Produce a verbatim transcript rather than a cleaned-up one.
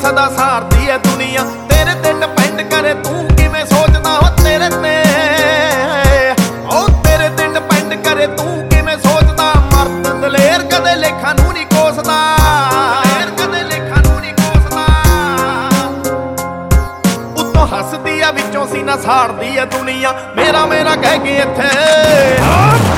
सदा सारदी है दुनिया तेरे ते डिपेंड करे तू किवें सोचदा हो तेरे ते ओ तेरे ते डिपेंड करे तू किवें सोचदा मर्द दलेर कदे लेखा नूं नहीं कोसदा कदे लेखा नूं नहीं कोसदा उत्तों हसदी आ विचों सीना साड़दी है दुनिया मेरा मेरा कह के इत्थे